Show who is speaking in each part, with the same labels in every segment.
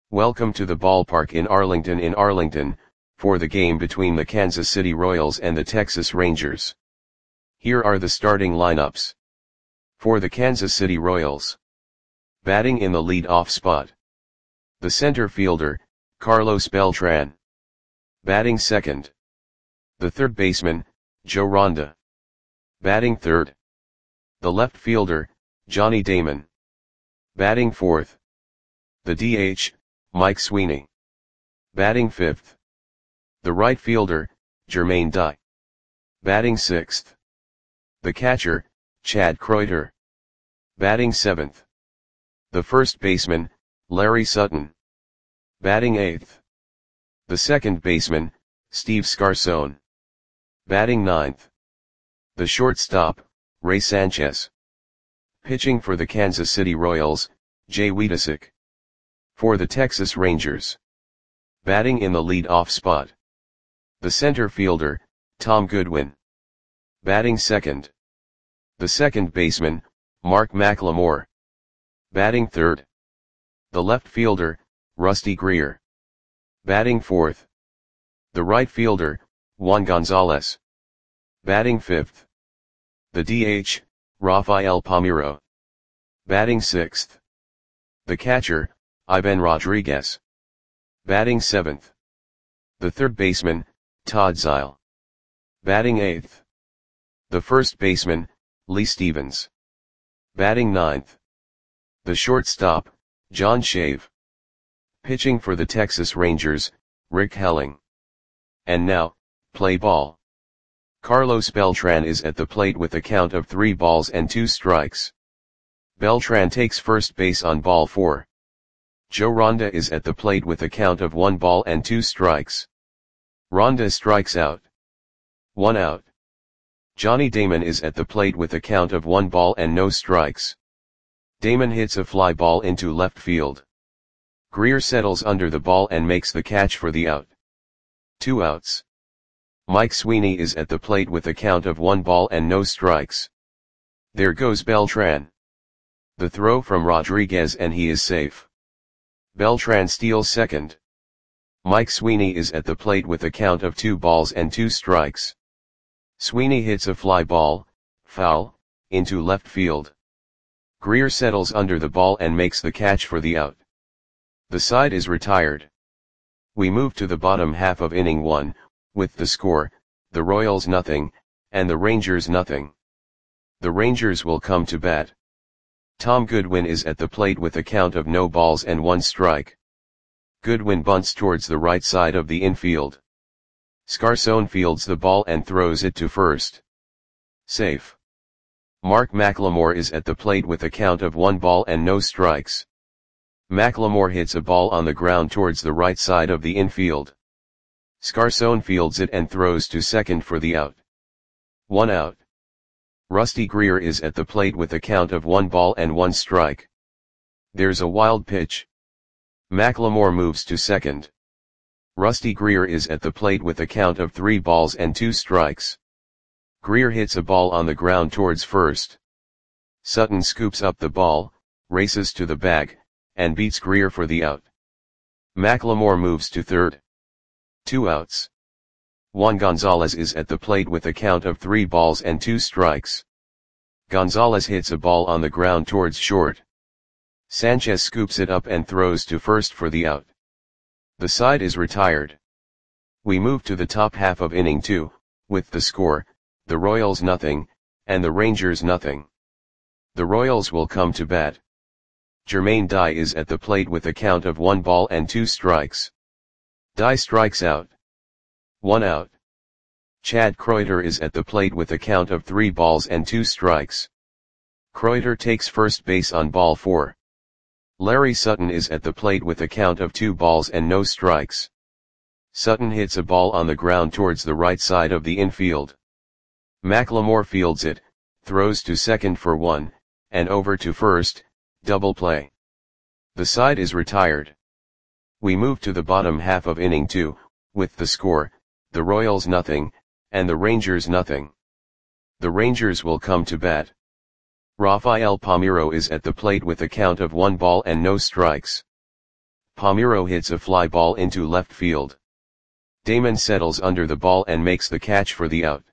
Speaker 1: Welcome to the ballpark in Arlington, for the game between the Kansas City Royals and the Texas Rangers. Here are the starting lineups. For the Kansas City Royals. Batting in the lead-off spot. The center fielder, Carlos Beltran. Batting second. The third baseman, Joe Ronda. Batting third. The left fielder, Johnny Damon. Batting fourth. The DH, Mike Sweeney. Batting fifth. The right fielder, Jermaine Dye. Batting sixth. The catcher, Chad Kreuter. Batting seventh. The first baseman, Larry Sutton. Batting eighth. The second baseman, Steve Scarson. Batting ninth. The shortstop, Ray Sanchez. Pitching for the Kansas City Royals, Jay Weedisick. For the Texas Rangers. Batting in the lead-off spot. The center fielder, Tom Goodwin. Batting second. The second baseman, Mark McLemore. Batting third. The left fielder, Rusty Greer. Batting fourth. The right fielder, Juan Gonzalez. Batting fifth. The DH, Rafael Palmeiro. Batting sixth. The catcher, Ivan Rodriguez. Batting seventh. The third baseman, Todd Zeile. Batting eighth. The first baseman, Lee Stevens. Batting ninth. The shortstop, John Shave. Pitching for the Texas Rangers, Rick Helling. And now, play ball. Carlos Beltran is at the plate with a count of 3 balls and 2 strikes. Beltran takes first base on ball 4. Joe Ronda is at the plate with a count of 1 ball and 2 strikes. Ronda strikes out. 1 out. Johnny Damon is at the plate with a count of 1 ball and no strikes. Damon hits a fly ball into left field. Greer settles under the ball and makes the catch for the out. 2 outs. Mike Sweeney is at the plate with a count of 1 ball and no strikes. There goes Beltran. The throw from Rodriguez and he is safe. Beltran steals second. Mike Sweeney is at the plate with a count of 2 balls and 2 strikes. Sweeney hits a fly ball, foul, into left field. Greer settles under the ball and makes the catch for the out. The side is retired. We move to the bottom half of inning 1, with the score, the Royals nothing, and the Rangers nothing. The Rangers will come to bat. Tom Goodwin is at the plate with a count of no balls and 1 strike. Goodwin bunts towards the right side of the infield. Scarson fields the ball and throws it to first. Safe. Mark McLemore is at the plate with a count of 1 ball and no strikes. McLemore hits a ball on the ground towards the right side of the infield. Scarson fields it and throws to second for the out. 1 out. Rusty Greer is at the plate with a count of 1 ball and 1 strike. There's a wild pitch. McLemore moves to second. Rusty Greer is at the plate with a count of 3 balls and 2 strikes. Greer hits a ball on the ground towards first. Sutton scoops up the ball, races to the bag, and beats Greer for the out. McLemore moves to third. 2 outs. Juan Gonzalez is at the plate with a count of 3 balls and 2 strikes. Gonzalez hits a ball on the ground towards short. Sanchez scoops it up and throws to first for the out. The side is retired. We move to the top half of inning 2, with the score, the Royals nothing, and the Rangers nothing. The Royals will come to bat. Jermaine Dye is at the plate with a count of 1 ball and 2 strikes. Dye strikes out. 1 out. Chad Kreuter is at the plate with a count of 3 balls and 2 strikes. Kreuter takes first base on ball 4. Larry Sutton is at the plate with a count of 2 balls and no strikes. Sutton hits a ball on the ground towards the right side of the infield. McLemore fields it, throws to second for 1, and over to first, double play. The side is retired. We move to the bottom half of inning 2, with the score, the Royals nothing, and the Rangers nothing. The Rangers will come to bat. Rafael Palmeiro is at the plate with a count of 1 ball and no strikes. Palmeiro hits a fly ball into left field. Damon settles under the ball and makes the catch for the out.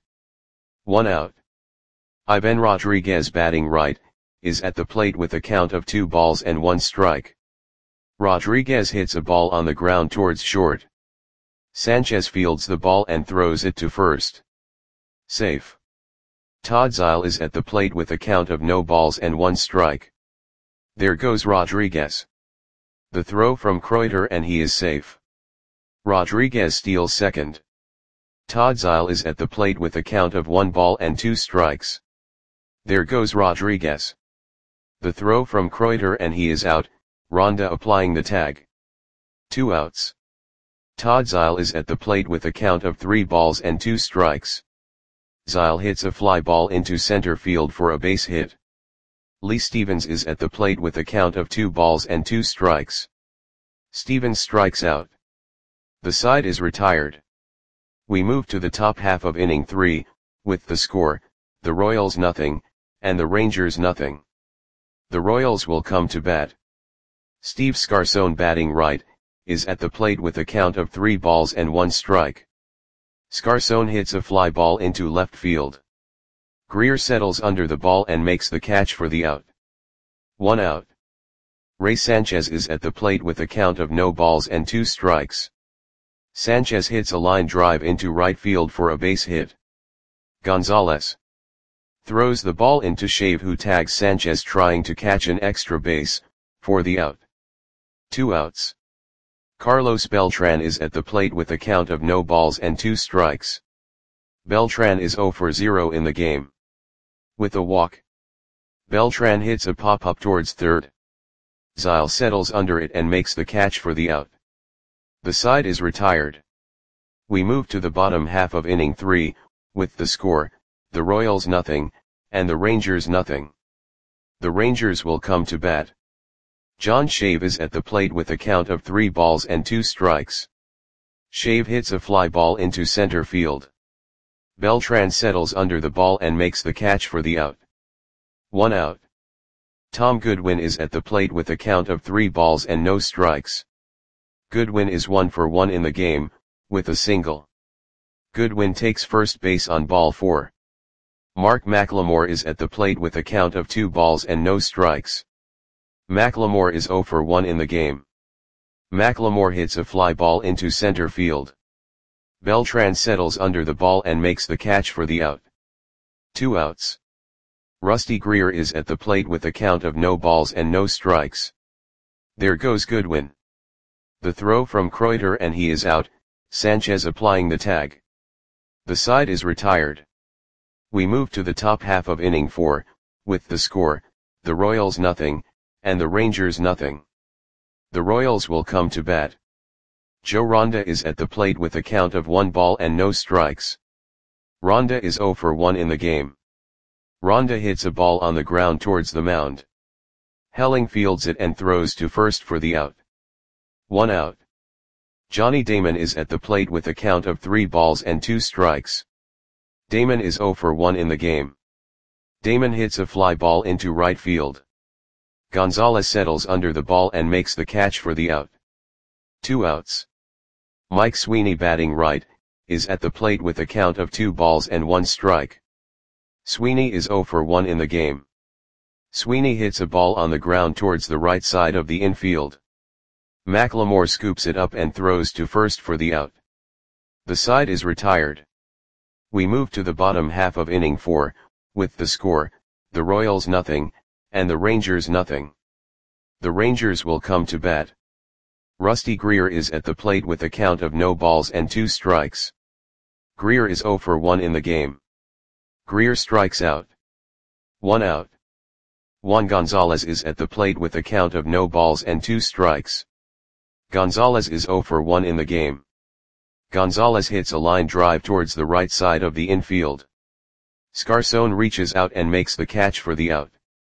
Speaker 1: 1 out. Ivan Rodriguez, batting right, is at the plate with a count of 2 balls and 1 strike. Rodriguez hits a ball on the ground towards short. Sanchez fields the ball and throws it to first. Safe. Todd Zeile is at the plate with a count of no balls and 1 strike. There goes Rodriguez. The throw from Kreuter and he is safe. Rodriguez steals second. Todd Zeile is at the plate with a count of 1 ball and 2 strikes. There goes Rodriguez. The throw from Kreuter and he is out, Ronda applying the tag. 2 outs. Todd Zeile is at the plate with a count of 3 balls and 2 strikes. Zeile hits a fly ball into center field for a base hit. Lee Stevens is at the plate with a count of 2 balls and 2 strikes. Stevens strikes out. The side is retired. We move to the top half of inning 3, with the score, the Royals nothing, and the Rangers nothing. The Royals will come to bat. Steve Scarson, batting right, is at the plate with a count of 3 balls and 1 strike. Scarson hits a fly ball into left field. Greer settles under the ball and makes the catch for the out. 1 out. Ray Sanchez is at the plate with a count of no balls and 2 strikes. Sanchez hits a line drive into right field for a base hit. Gonzalez throws the ball into Shave, who tags Sanchez trying to catch an extra base, for the out. 2 outs. Carlos Beltran is at the plate with a count of no balls and 2 strikes. Beltran is 0 for 0 in the game. With a walk, Beltran hits a pop-up towards third. Zeile settles under it and makes the catch for the out. The side is retired. We move to the bottom half of inning 3, with the score, the Royals nothing, and the Rangers nothing. The Rangers will come to bat. John Shave is at the plate with a count of 3 balls and 2 strikes. Shave hits a fly ball into center field. Beltran settles under the ball and makes the catch for the out. 1 out. Tom Goodwin is at the plate with a count of 3 balls and no strikes. Goodwin is 1 for 1 in the game, with a single. Goodwin takes first base on ball 4. Mark McLemore is at the plate with a count of 2 balls and no strikes. McLemore is 0 for 1 in the game. McLemore hits a fly ball into center field. Beltran settles under the ball and makes the catch for the out. 2 outs. Rusty Greer is at the plate with a count of no balls and no strikes. There goes Goodwin. The throw from Kreuter and he is out, Sanchez applying the tag. The side is retired. We move to the top half of inning 4, with the score, the Royals nothing, and the Rangers nothing. The Royals will come to bat. Joe Ronda is at the plate with a count of 1 ball and no strikes. Ronda is 0 for 1 in the game. Ronda hits a ball on the ground towards the mound. Helling fields it and throws to first for the out. 1 out. Johnny Damon is at the plate with a count of 3 balls and 2 strikes. Damon is 0 for 1 in the game. Damon hits a fly ball into right field. Gonzalez settles under the ball and makes the catch for the out. 2 outs. Mike Sweeney, batting right, is at the plate with a count of 2 balls and 1 strike. Sweeney is 0 for 1 in the game. Sweeney hits a ball on the ground towards the right side of the infield. McLemore scoops it up and throws to first for the out. The side is retired. We move to the bottom half of inning 4, with the score, the Royals nothing, and the Rangers nothing. The Rangers will come to bat. Rusty Greer is at the plate with a count of no balls and 2 strikes. Greer is 0 for 1 in the game. Greer strikes out. 1 out. Juan Gonzalez is at the plate with a count of no balls and 2 strikes. Gonzalez is 0 for 1 in the game. Gonzalez hits a line drive towards the right side of the infield. Scarson reaches out and makes the catch for the out.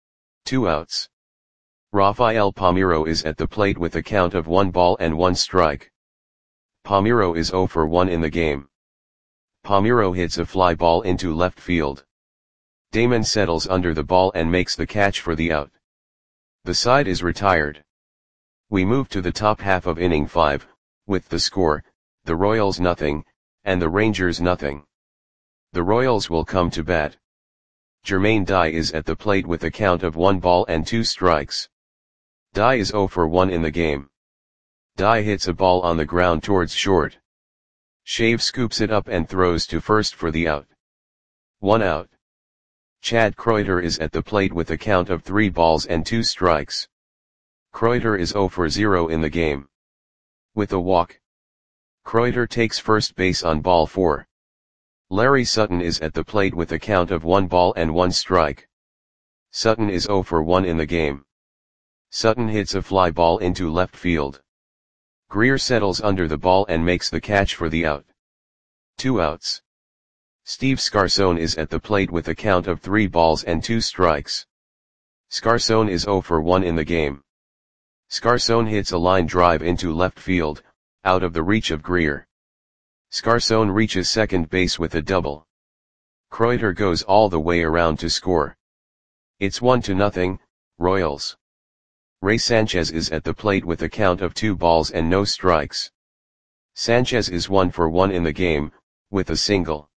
Speaker 1: 2 outs. Rafael Palmeiro is at the plate with a count of 1 ball and 1 strike. Palmeiro is 0 for 1 in the game. Palmeiro hits a fly ball into left field. Damon settles under the ball and makes the catch for the out. The side is retired. We move to the top half of inning 5, with the score, the Royals nothing, and the Rangers nothing. The Royals will come to bat. Jermaine Dye is at the plate with a count of 1 ball and 2 strikes. Dye is 0 for 1 in the game. Dye hits a ball on the ground towards short. Shave scoops it up and throws to first for the out. 1 out. Chad Kreuter is at the plate with a count of 3 balls and 2 strikes. Kreuter is 0 for 0 in the game. With a walk, Kreuter takes first base on ball 4. Larry Sutton is at the plate with a count of 1 ball and 1 strike. Sutton is 0 for 1 in the game. Sutton hits a fly ball into left field. Greer settles under the ball and makes the catch for the out. 2 outs. Steve Scarson is at the plate with a count of 3 balls and 2 strikes. Scarson is 0 for 1 in the game. Scarson hits a line drive into left field, out of the reach of Greer. Scarson reaches second base with a double. Kreuter goes all the way around to score. It's 1-0, Royals. Ray Sanchez is at the plate with a count of 2 balls and no strikes. Sanchez is 1 for 1 in the game, with a single.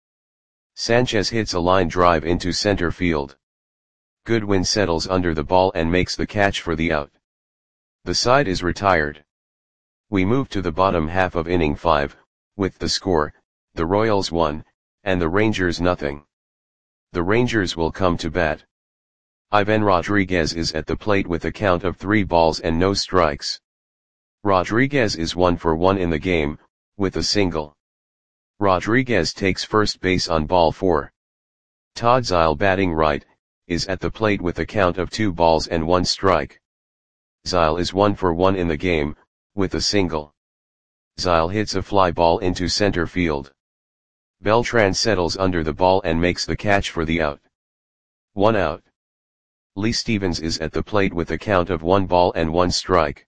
Speaker 1: Sanchez hits a line drive into center field. Goodwin settles under the ball and makes the catch for the out. The side is retired. We move to the bottom half of inning 5, with the score, the Royals 1, and the Rangers nothing. The Rangers will come to bat. Ivan Rodriguez is at the plate with a count of 3 balls and no strikes. Rodriguez is 1 for 1 in the game, with a single. Rodriguez takes first base on ball 4. Todd Zeile, batting right, is at the plate with a count of 2 balls and 1 strike. Zeile is 1 for 1 in the game, with a single. Zeile hits a fly ball into center field. Beltran settles under the ball and makes the catch for the out. 1 out. Lee Stevens is at the plate with a count of 1 ball and 1 strike.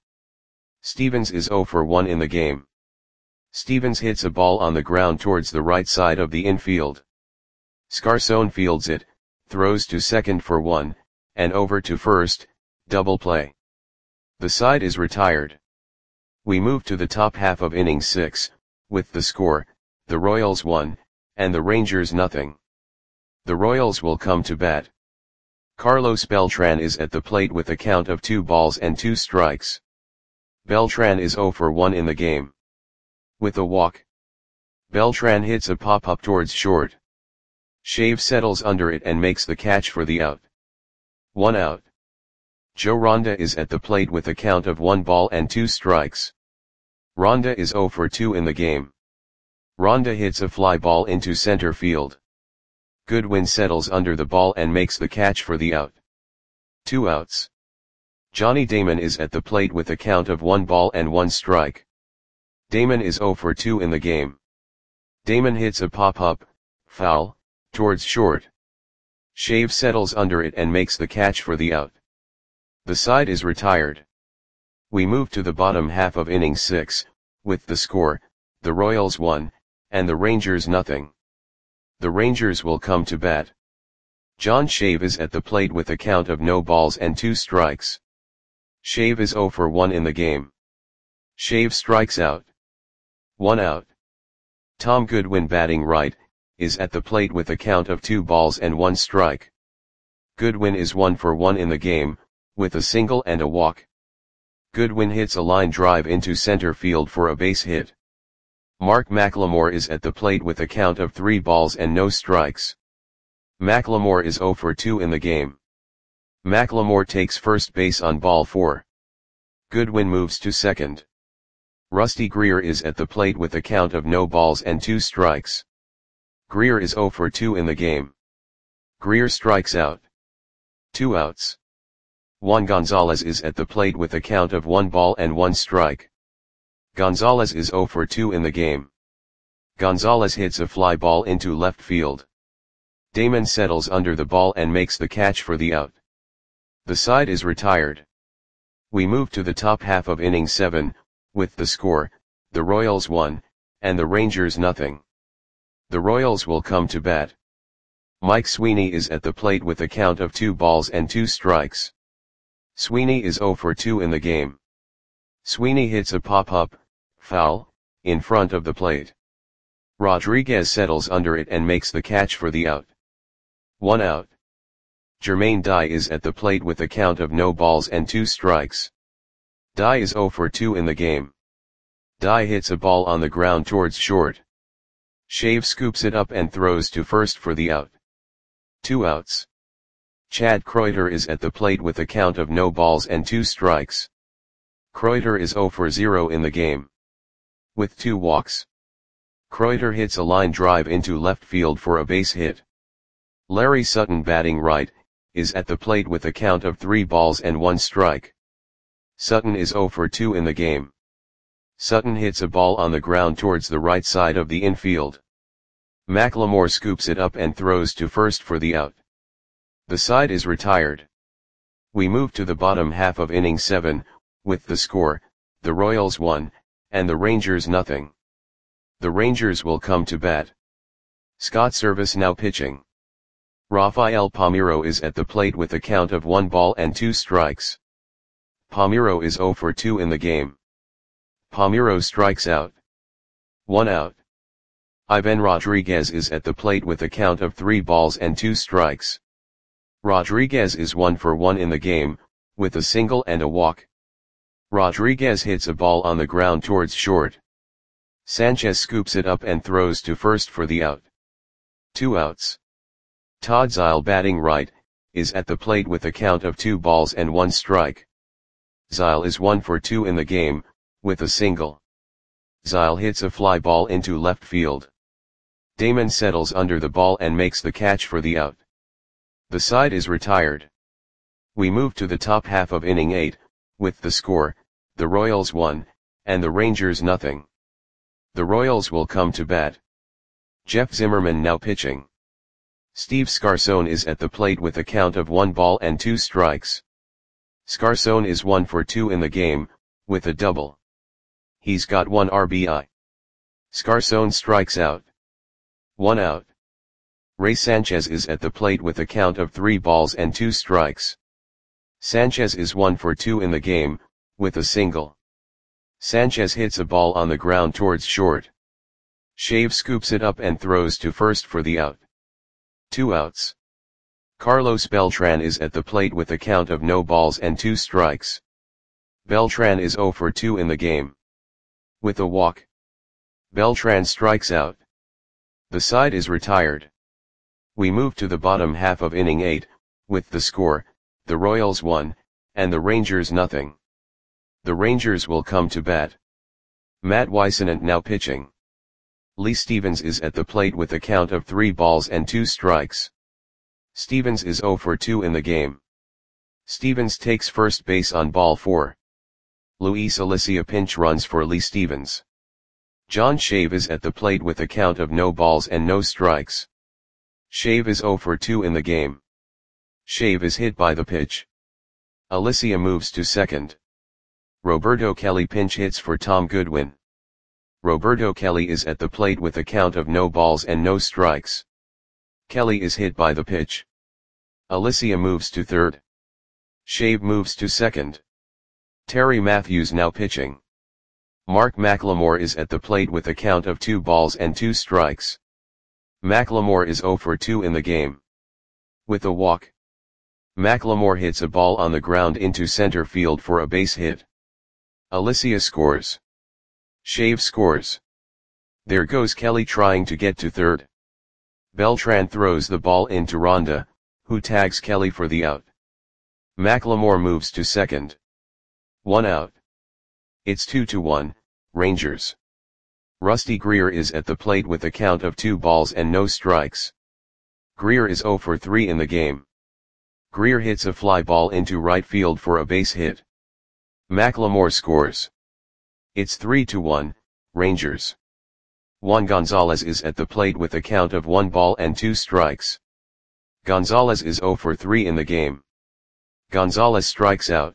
Speaker 1: Stevens is 0 for 1 in the game. Stevens hits a ball on the ground towards the right side of the infield. Scarson fields it, throws to second for 1, and over to first, double play. The side is retired. We move to the top half of inning 6, with the score, the Royals 1, and the Rangers nothing. The Royals will come to bat. Carlos Beltran is at the plate with a count of 2 balls and 2 strikes. Beltran is 0 for 1 in the game. With a walk, Beltran hits a pop-up towards short. Shave settles under it and makes the catch for the out. 1 out. Joe Ronda is at the plate with a count of 1 ball and 2 strikes. Ronda is 0 for 2 in the game. Ronda hits a fly ball into center field. Goodwin settles under the ball and makes the catch for the out. 2 outs. Johnny Damon is at the plate with a count of 1 ball and 1 strike. Damon is 0 for 2 in the game. Damon hits a pop-up, foul, towards short. Shave settles under it and makes the catch for the out. The side is retired. We move to the bottom half of inning 6, with the score, the Royals 1, and the Rangers nothing. The Rangers will come to bat. John Shave is at the plate with a count of no balls and 2 strikes. Shave is 0 for 1 in the game. Shave strikes out. 1 out. Tom Goodwin, batting right, is at the plate with a count of 2 balls and 1 strike. Goodwin is 1 for 1 in the game, with a single and a walk. Goodwin hits a line drive into center field for a base hit. Mark McLemore is at the plate with a count of 3 balls and no strikes. McLemore is 0 for 2 in the game. McLemore takes first base on ball 4. Goodwin moves to second. Rusty Greer is at the plate with a count of no balls and 2 strikes. Greer is 0 for 2 in the game. Greer strikes out. 2 outs. Juan Gonzalez is at the plate with a count of 1 ball and 1 strike. Gonzalez is 0 for 2 in the game. Gonzalez hits a fly ball into left field. Damon settles under the ball and makes the catch for the out. The side is retired. We move to the top half of inning 7, with the score, the Royals 1, and the Rangers nothing. The Royals will come to bat. Mike Sweeney is at the plate with a count of 2 balls and 2 strikes. Sweeney is 0 for 2 in the game. Sweeney hits a pop-up, foul, in front of the plate. Rodriguez settles under it and makes the catch for the out. 1 out. Jermaine Dye is at the plate with a count of no balls and 2 strikes. Dye is 0 for 2 in the game. Dye hits a ball on the ground towards short. Shave scoops it up and throws to first for the out. 2 outs. Chad Kreuter is at the plate with a count of no balls and 2 strikes. Kreuter is 0 for 0 in the game. With 2 walks. Kreuter hits a line drive into left field for a base hit. Larry Sutton, batting right, is at the plate with a count of 3 balls and 1 strike. Sutton is 0 for 2 in the game. Sutton hits a ball on the ground towards the right side of the infield. McLemore scoops it up and throws to first for the out. The side is retired. We move to the bottom half of inning 7, with the score, the Royals 1, and the Rangers nothing. The Rangers will come to bat. Scott Servais now pitching. Rafael Palmeiro is at the plate with a count of 1 ball and 2 strikes. Palmeiro is 0 for 2 in the game. Palmeiro strikes out. 1 out. Ivan Rodriguez is at the plate with a count of 3 balls and 2 strikes. Rodriguez is 1 for 1 in the game, with a single and a walk. Rodriguez hits a ball on the ground towards short. Sanchez scoops it up and throws to first for the out. 2 outs. Todd Zeile, batting right, is at the plate with a count of 2 balls and 1 strike. Zeile is 1 for 2 in the game, with a single. Zeile hits a fly ball into left field. Damon settles under the ball and makes the catch for the out. The side is retired. We move to the top half of inning 8, with the score, the Royals 1, and the Rangers nothing. The Royals will come to bat. Jeff Zimmerman now pitching. Steve Scarson is at the plate with a count of 1 ball and 2 strikes. Scarson is 1 for 2 in the game, with a double. He's got 1 RBI. Scarson strikes out. 1 out. Ray Sanchez is at the plate with a count of 3 balls and 2 strikes. Sanchez is 1 for 2 in the game, with a single. Sanchez hits a ball on the ground towards short. Shave scoops it up and throws to first for the out. 2 outs. Carlos Beltran is at the plate with a count of no balls and 2 strikes. Beltran is 0 for 2 in the game. With a walk. Beltran strikes out. The side is retired. We move to the bottom half of inning 8, with the score, the Royals 1, and the Rangers nothing. The Rangers will come to bat. Matt Whisenant now pitching. Lee Stevens is at the plate with a count of 3 balls and 2 strikes. Stevens is 0 for 2 in the game. Stevens takes first base on ball 4. Luis Alicia pinch runs for Lee Stevens. John Shave is at the plate with a count of no balls and no strikes. Shave is 0 for 2 in the game. Shave is hit by the pitch. Alicia moves to second. Roberto Kelly pinch hits for Tom Goodwin. Roberto Kelly is at the plate with a count of no balls and no strikes. Kelly is hit by the pitch. Alicia moves to third. Shave moves to second. Terry Matthews now pitching. Mark McLemore is at the plate with a count of 2 balls and 2 strikes. McLemore is 0 for 2 in the game. With a walk. McLemore hits a ball on the ground into center field for a base hit. Alicia scores. Shave scores. There goes Kelly trying to get to third. Beltran throws the ball into Ronda, who tags Kelly for the out. McLemore moves to second. 1 out. It's 2-1, Rangers. Rusty Greer is at the plate with a count of 2 balls and no strikes. Greer is 0 for 3 in the game. Greer hits a fly ball into right field for a base hit. McLemore scores. It's 3-1, Rangers. Juan Gonzalez is at the plate with a count of 1 ball and 2 strikes. Gonzalez is 0 for 3 in the game. Gonzalez strikes out.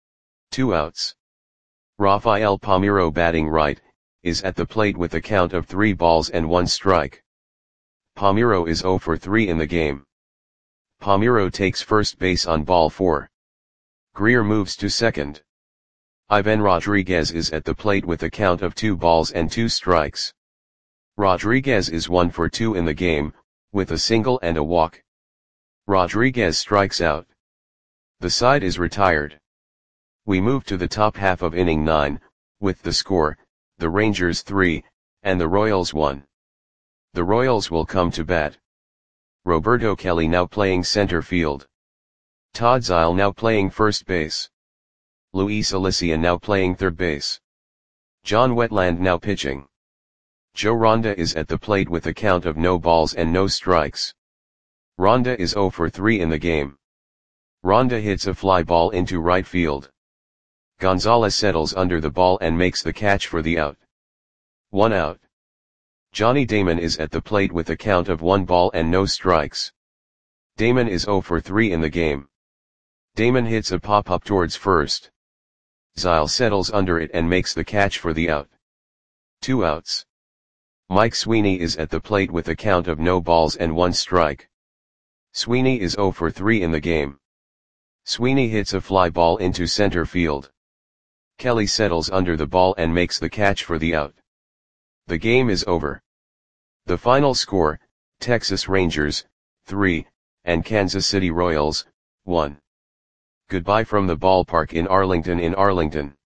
Speaker 1: 2 outs. Rafael Palmeiro, batting right, is at the plate with a count of 3 balls and 1 strike. Palmeiro is 0 for 3 in the game. Palmeiro takes first base on ball 4. Greer moves to second. Ivan Rodriguez is at the plate with a count of 2 balls and 2 strikes. Rodriguez is 1 for 2 in the game, with a single and a walk. Rodriguez strikes out. The side is retired. We move to the top half of inning 9, with the score, the Rangers 3, and the Royals 1. The Royals will come to bat. Roberto Kelly now playing center field. Todd Zeile now playing first base. Luis Alicia now playing third base. John Wetland now pitching. Joe Ronda is at the plate with a count of no balls and no strikes. Ronda is 0 for 3 in the game. Ronda hits a fly ball into right field. Gonzalez settles under the ball and makes the catch for the out. 1 out. Johnny Damon is at the plate with a count of 1 ball and no strikes. Damon is 0 for 3 in the game. Damon hits a pop-up towards first. Zeile settles under it and makes the catch for the out. 2 outs. Mike Sweeney is at the plate with a count of no balls and 1 strike. Sweeney is 0 for 3 in the game. Sweeney hits a fly ball into center field. Kelly settles under the ball and makes the catch for the out. The game is over. The final score, Texas Rangers, 3, and Kansas City Royals, 1. Goodbye from the ballpark in Arlington.